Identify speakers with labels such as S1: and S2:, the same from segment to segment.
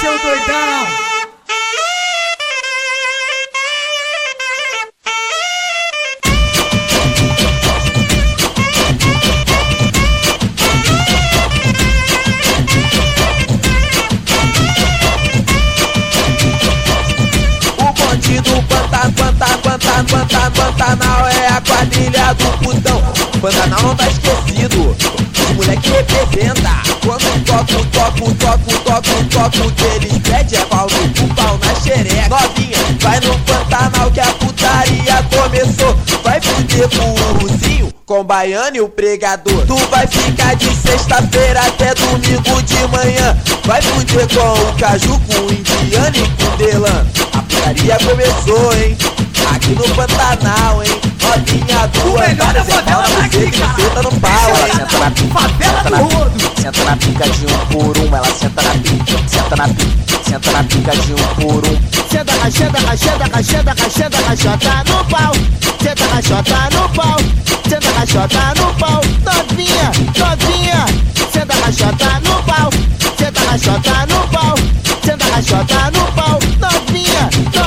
S1: seu doidão.
S2: Pantanal é a quadrilha do putão. Pantanal não tá esquecido, os moleque representa. Quando toco, que eles pedem é pau no cu, pau na xereca. Novinha, vai no Pantanal que a putaria começou. Vai fuder com o ursinho, com o baiano e o pregador. Tu vai ficar de sexta-feira até domingo de manhã. Vai fuder com o caju, com o indiano e com o delan. A putaria começou, hein? Aqui no Pantanal, hein? Novinha do
S1: melhor da favela daqui, cara.
S2: Senta no pau, hein?
S1: Senta na pica, favela do rodo.
S2: Senta na pica de um por um. Ela senta na pica, senta na pica, senta na pica de um por um.
S3: Senta rachada no pau. Senta rachada no pau. Senta rachada no pau. Novinha, senta rachada no pau. Senta rachada no pau. Senta rachada no pau. Novinha.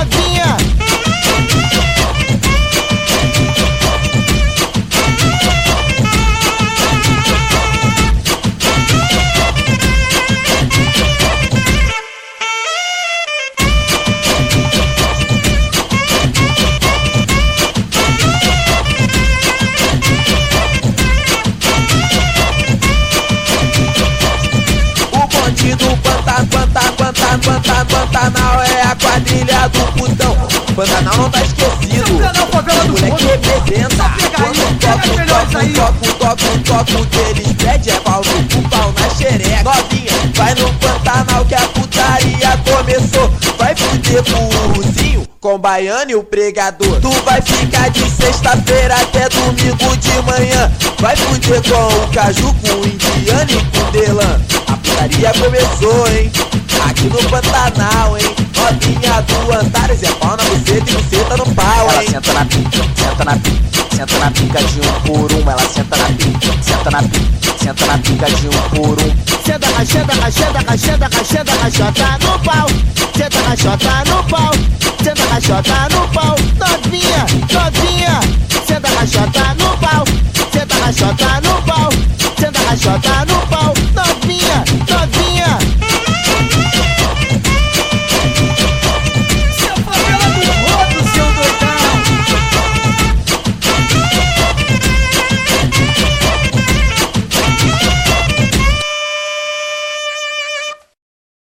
S2: Pantanal é a quadrilha do putão. Pantanal não tá esquecido, os moleque representa. Quando toco, que eles pedem é pau no cu, pau na xereca. Novinha, vai no Pantanal que a putaria começou. Vai fuder com o ursinho, com o baiano e o pregador. Tu vai ficar de sexta-feira até domingo de manhã. Vai fuder com o caju, com o indiano e com o delan. A putaria começou, hein? Aqui no Pantanal, hein? Novinha do Antares é pau na buceta e buceta no pau, hein? Ela senta na pica, senta na pica de um por um. Ela senta na pica, senta na pica de um por um.
S3: Senta rachada no pau. Senta rachada no pau. Senta rachada no pau.